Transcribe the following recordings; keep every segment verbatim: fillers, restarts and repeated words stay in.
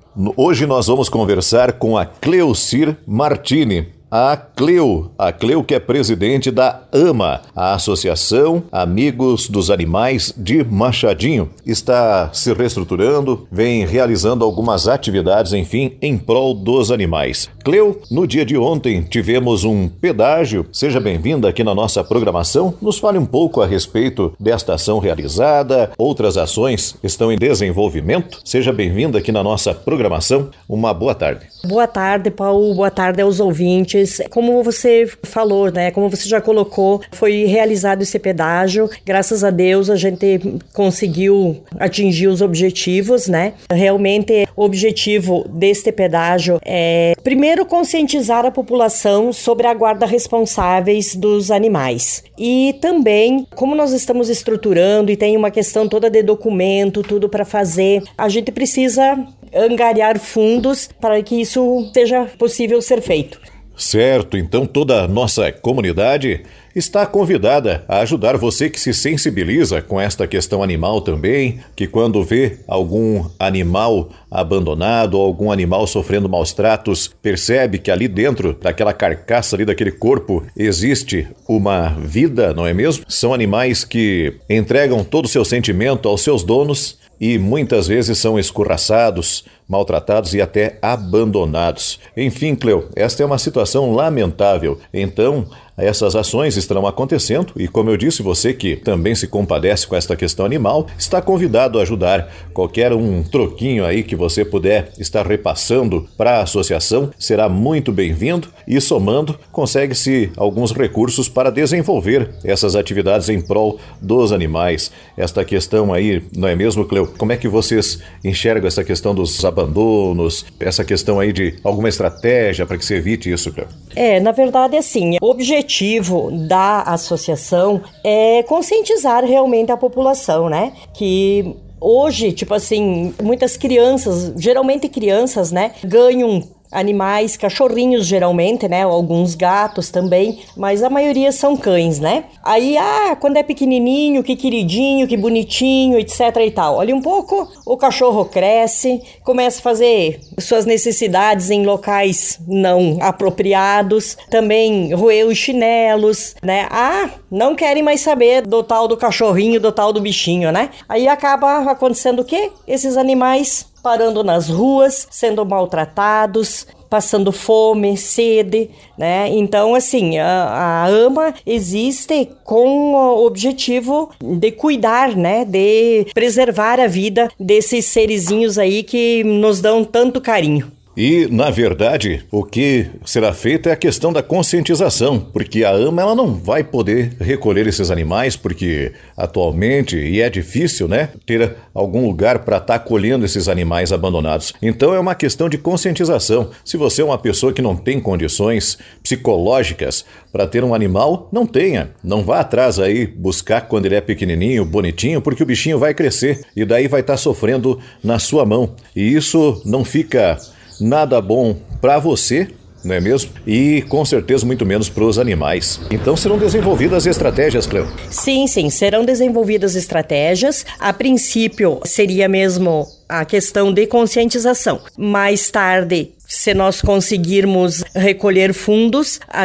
Hoje nós vamos conversar com a Cleocir Martini. A Cleo, a Cleo que é presidente da AMA, a Associação Amigos dos Animais de Machadinho. Está se reestruturando, vem realizando algumas atividades, enfim, em prol dos animais. Cleo, no dia de ontem tivemos um pedágio. Seja bem-vinda aqui na nossa programação. Nos fale um pouco a respeito desta ação realizada. Outras ações estão em desenvolvimento. Seja bem-vinda aqui na nossa programação. Uma boa tarde. Boa tarde, Paulo. Boa tarde aos ouvintes. Como você falou, né? Como você já colocou, foi realizado esse pedágio. Graças a Deus a gente conseguiu atingir os objetivos, né? Realmente o objetivo deste pedágio é, primeiro, conscientizar a população sobre a guarda responsáveis dos animais. E também, como nós estamos estruturando e tem uma questão toda de documento, tudo para fazer, a gente precisa angariar fundos para que isso seja possível ser feito. Certo, então toda a nossa comunidade está convidada a ajudar você que se sensibiliza com esta questão animal também, que quando vê algum animal abandonado ou algum animal sofrendo maus tratos, percebe que ali dentro daquela carcaça ali, daquele corpo, existe uma vida, não é mesmo? São animais que entregam todo o seu sentimento aos seus donos e muitas vezes são escorraçados, maltratados e até abandonados. Enfim, Cleo, esta é uma situação lamentável. Então, essas ações estarão acontecendo e, como eu disse, você que também se compadece com esta questão animal, está convidado a ajudar. Qualquer um troquinho aí que você puder estar repassando para a associação será muito bem-vindo e, somando, consegue-se alguns recursos para desenvolver essas atividades em prol dos animais. Esta questão aí, não é mesmo, Cleo? Como é que vocês enxergam essa questão dos abandonos, essa questão aí de alguma estratégia para que se evite isso, Cleo? É, na verdade, assim, o objetivo da associação é conscientizar realmente a população, né? Que hoje, tipo assim, muitas crianças, geralmente crianças, né, ganham animais, cachorrinhos geralmente, né, alguns gatos também, mas a maioria são cães, né? Aí, ah, quando é pequenininho, que queridinho, que bonitinho, etc e tal. Olha um pouco, o cachorro cresce, começa a fazer suas necessidades em locais não apropriados, também roer os chinelos, né? Ah, não querem mais saber do tal do cachorrinho, do tal do bichinho, né? Aí acaba acontecendo o quê? Esses animais parando nas ruas, sendo maltratados, passando fome, sede, né? Então, assim, a, a AMA existe com o objetivo de cuidar, né? De preservar a vida desses serizinhos aí que nos dão tanto carinho. E, na verdade, o que será feito é a questão da conscientização, porque a AMA ela não vai poder recolher esses animais, porque atualmente, e é difícil, né, ter algum lugar para estar acolhendo esses animais abandonados. Então é uma questão de conscientização. Se você é uma pessoa que não tem condições psicológicas para ter um animal, não tenha. Não vá atrás aí buscar quando ele é pequenininho, bonitinho, porque o bichinho vai crescer e daí vai estar sofrendo na sua mão. E isso não fica nada bom para você, não é mesmo? E com certeza muito menos para os animais. Então serão desenvolvidas estratégias, Cleo? Sim, sim, serão desenvolvidas estratégias. A princípio seria mesmo a questão de conscientização. Mais tarde, se nós conseguirmos recolher fundos, a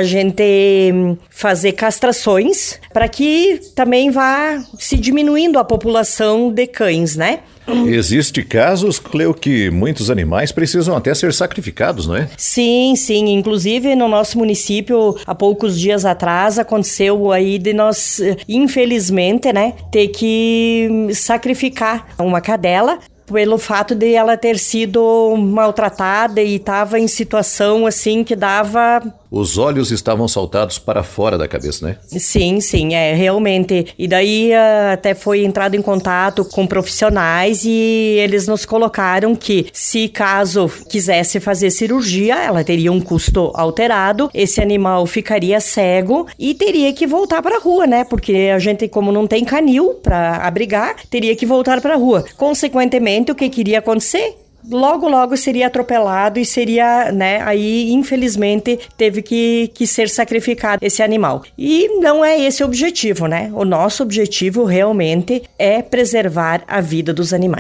gente fazer castrações para que também vá se diminuindo a população de cães, né? Existe casos, Cleo, que muitos animais precisam até ser sacrificados, não é? Sim, sim. Inclusive, no nosso município, há poucos dias atrás, aconteceu aí de nós, infelizmente, né, ter que sacrificar uma cadela pelo fato de ela ter sido maltratada e estava em situação assim que dava... Os olhos estavam saltados para fora da cabeça, né? Sim, sim, é, realmente. E daí até foi entrado em contato com profissionais e eles nos colocaram que se caso quisesse fazer cirurgia, ela teria um custo alterado, esse animal ficaria cego e teria que voltar para a rua, né? Porque a gente, como não tem canil para abrigar, teria que voltar para a rua. Consequentemente, o que queria acontecer? Logo, logo seria atropelado e seria, né, aí infelizmente teve que, que ser sacrificado esse animal. E não é esse o objetivo, né? O nosso objetivo realmente é preservar a vida dos animais.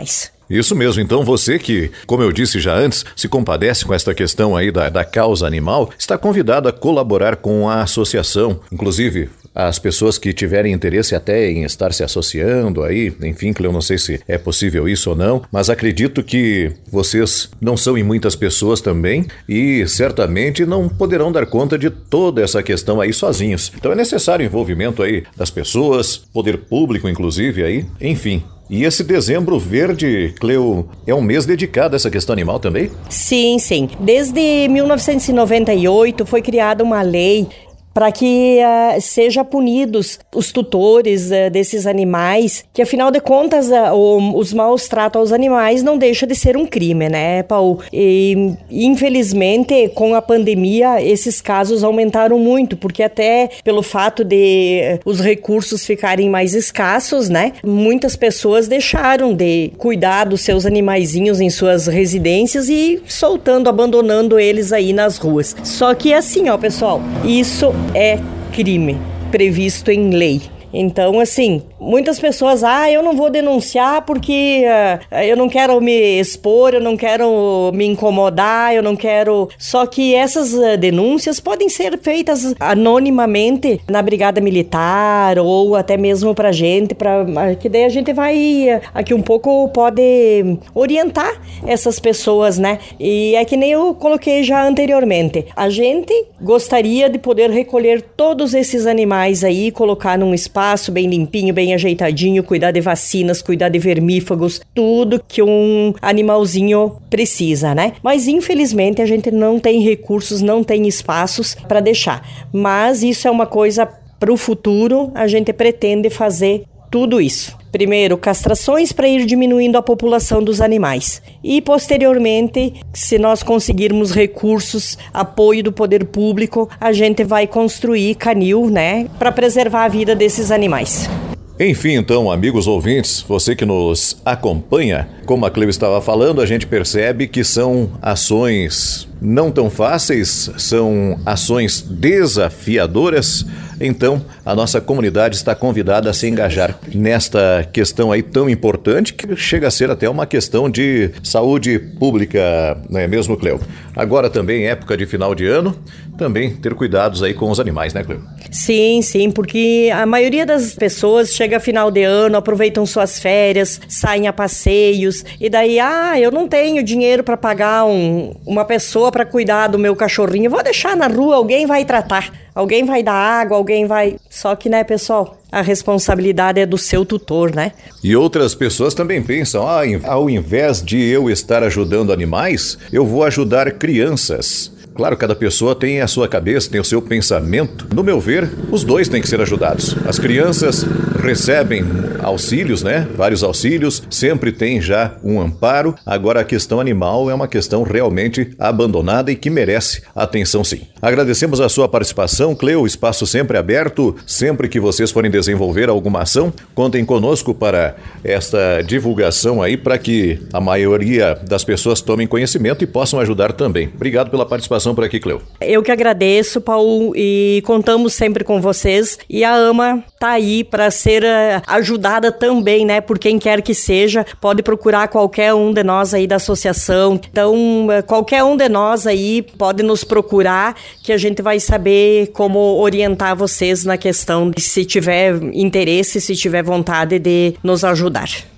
Isso mesmo, então você que, como eu disse já antes, se compadece com esta questão aí da, da causa animal, está convidado a colaborar com a associação, inclusive as pessoas que tiverem interesse até em estar se associando aí, enfim, que eu não sei se é possível isso ou não, mas acredito que vocês não são em muitas pessoas também e certamente não poderão dar conta de toda essa questão aí sozinhos. Então é necessário o envolvimento aí das pessoas, poder público inclusive aí, enfim. E esse Dezembro Verde, Cleo, é um mês dedicado a essa questão animal também? Sim, sim. Desde mil novecentos e noventa e oito foi criada uma lei para que uh, sejam punidos os tutores uh, desses animais, que afinal de contas uh, o, os maus tratos aos animais não deixa de ser um crime, né, Paulo? E infelizmente com a pandemia esses casos aumentaram muito, porque até pelo fato de uh, os recursos ficarem mais escassos, né, muitas pessoas deixaram de cuidar dos seus animaizinhos em suas residências e soltando, abandonando eles aí nas ruas. Só que assim, ó, pessoal, isso é crime previsto em lei. Então, assim, muitas pessoas, ah, eu não vou denunciar porque uh, eu não quero me expor, eu não quero me incomodar, eu não quero... Só que essas uh, denúncias podem ser feitas anonimamente na Brigada Militar ou até mesmo pra gente, pra, que daí a gente vai uh, aqui um pouco pode orientar essas pessoas, né? E é que nem eu coloquei já anteriormente. A gente gostaria de poder recolher todos esses animais aí, colocar num espaço bem limpinho, bem ajeitadinho, cuidar de vacinas, cuidar de vermífagos, tudo que um animalzinho precisa, né? Mas infelizmente a gente não tem recursos, não tem espaços para deixar. Mas isso é uma coisa para o futuro, a gente pretende fazer tudo isso. Primeiro, castrações para ir diminuindo a população dos animais. E, posteriormente, se nós conseguirmos recursos, apoio do poder público, a gente vai construir canil, né, para preservar a vida desses animais. Enfim, então, amigos ouvintes, você que nos acompanha, como a Cleo estava falando, a gente percebe que são ações não tão fáceis, são ações desafiadoras. Então, a nossa comunidade está convidada a se engajar nesta questão aí tão importante, que chega a ser até uma questão de saúde pública, não é mesmo, Cleo? Agora também, época de final de ano, também ter cuidados aí com os animais, né, Cleo? Sim, sim, porque a maioria das pessoas chega final de ano, aproveitam suas férias, saem a passeios, e daí, ah, eu não tenho dinheiro para pagar um, uma pessoa para cuidar do meu cachorrinho, vou deixar na rua, alguém vai tratar. Alguém vai dar água, alguém vai... Só que, né, pessoal, a responsabilidade é do seu tutor, né? E outras pessoas também pensam, ah, ao invés de eu estar ajudando animais, eu vou ajudar crianças. Claro, cada pessoa tem a sua cabeça, tem o seu pensamento. No meu ver, os dois têm que ser ajudados. As crianças recebem auxílios, né? Vários auxílios, sempre tem já um amparo. Agora, a questão animal é uma questão realmente abandonada e que merece atenção, sim. Agradecemos a sua participação, Cleo, o espaço sempre aberto. Sempre que vocês forem desenvolver alguma ação, contem conosco para esta divulgação aí, para que a maioria das pessoas tomem conhecimento e possam ajudar também. Obrigado pela participação por aqui, Cleo. Eu que agradeço, Paulo, e contamos sempre com vocês. E a AMA tá aí para ser uh, ajudada também, né? Por quem quer que seja, pode procurar qualquer um de nós aí da associação. Então, uh, qualquer um de nós aí pode nos procurar, que a gente vai saber como orientar vocês na questão de se tiver interesse, se tiver vontade de nos ajudar.